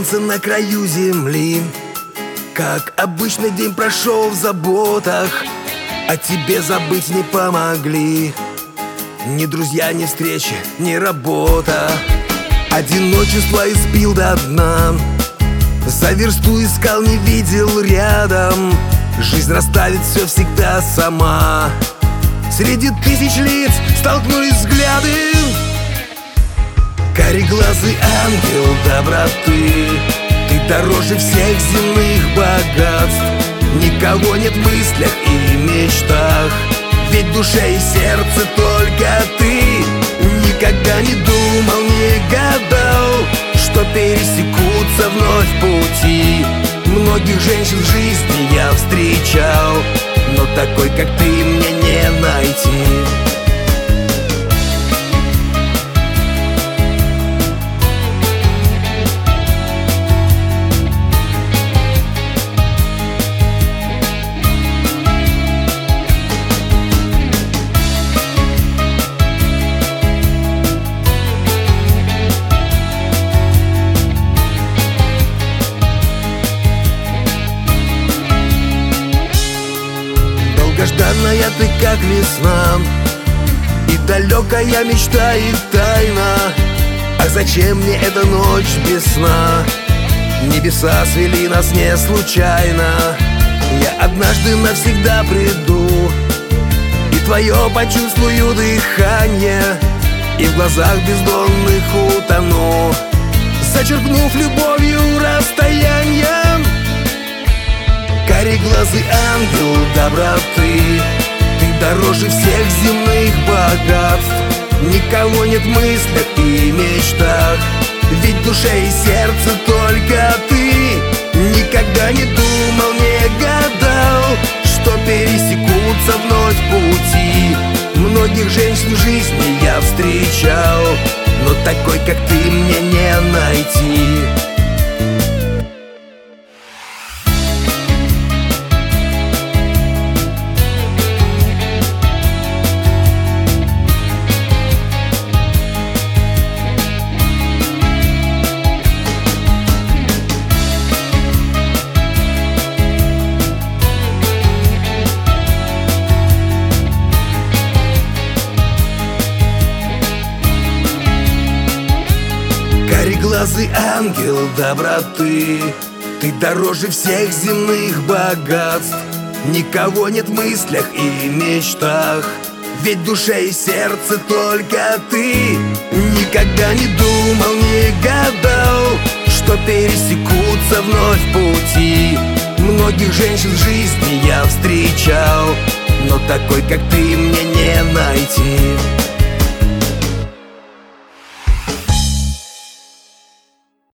солнце на краю земли. Как обычный день прошел в заботах, о тебе забыть не помогли ни друзья, ни встречи, ни работа. Одиночество избил до дна, за версту искал, не видел рядом. Жизнь расставит все всегда сама. Среди тысяч лиц столкнулись взгляды. Кареглазый ангел доброты, ты дороже всех земных богатств. Никого нет в мыслях и мечтах, ведь в душе и сердце только ты. Никогда не думал, не гадал, что пересекутся вновь пути. Многих женщин в жизни я встречал, но такой, как ты, мне не найти. Долгожданная ты, как весна, и далекая мечта, и тайна. А зачем мне эта ночь без сна? Небеса свели нас не случайно. Я однажды навсегда приду, и твое почувствую дыхание, и в глазах бездонных утону, зачерпнув любовью расстояние. Кареглазый ангел доброты, ты дороже всех земных богатств. Никого нет в мыслях и мечтах, ведь в душе и сердце только ты. Никогда не думал, не гадал, что пересекутся вновь пути. Многих женщин в жизни я встречал, но такой, как ты, мне не найти. Кареглазый ангел доброты, ты дороже всех земных богатств. Никого нет в мыслях и мечтах, ведь в душе и сердце только ты. Никогда не думал, не гадал, что пересекутся вновь пути. Многих женщин в жизни я встречал, но такой, как ты, мне не найти.